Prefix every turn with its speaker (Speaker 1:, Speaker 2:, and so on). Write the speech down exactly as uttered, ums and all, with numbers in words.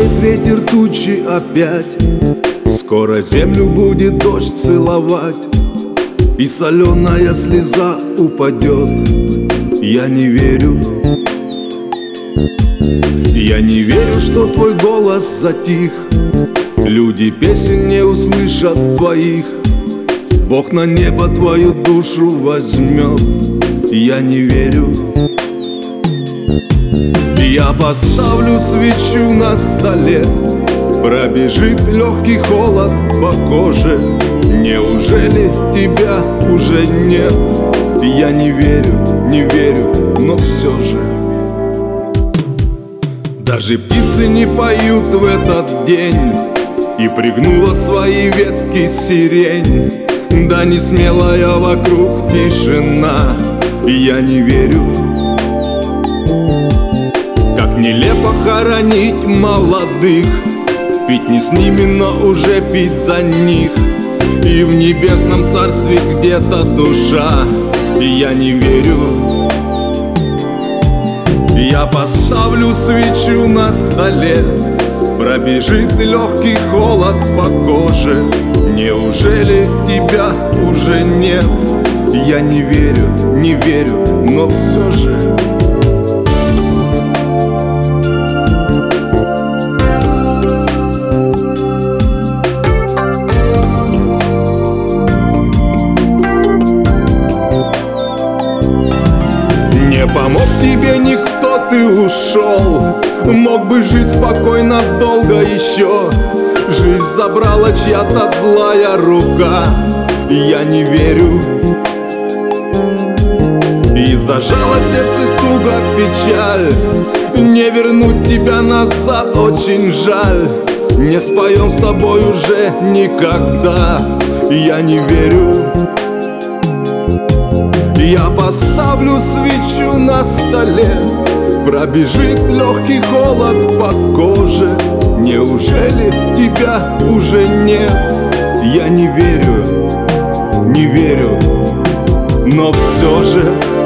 Speaker 1: Поднимает ветер тучи опять, скоро землю будет дождь целовать, и соленая слеза упадет. Я не верю, я не верю, что твой голос затих. Люди песен не услышат твоих, Бог на небо твою душу возьмет. Я не верю. Я поставлю свечу на столе, пробежит легкий холод по коже. Неужели тебя уже нет? Я не верю, не верю, но все же. Даже птицы не поют в этот день, и пригнула свои ветки сирень. Да не смелая вокруг тишина. Я не верю. Как нелепо хоронить молодых, пить не с ними, но уже пить за них. И в небесном царстве где-то душа. Я не верю. Я поставлю свечу на столе, пробежит легкий холод по коже. Неужели тебя уже нет? Я не верю, не верю, но все же. Не помог тебе никто, ты ушел. Мог бы жить спокойно долго еще. Жизнь забрала чья-то злая рука. Я не верю. И зажало сердце туго печаль. Не вернуть тебя назад очень жаль. Не споем с тобой уже никогда. Я не верю. Я поставлю свечу на столе, пробежит легкий холод по коже. Неужели тебя уже нет? Я не верю, не верю, но все же.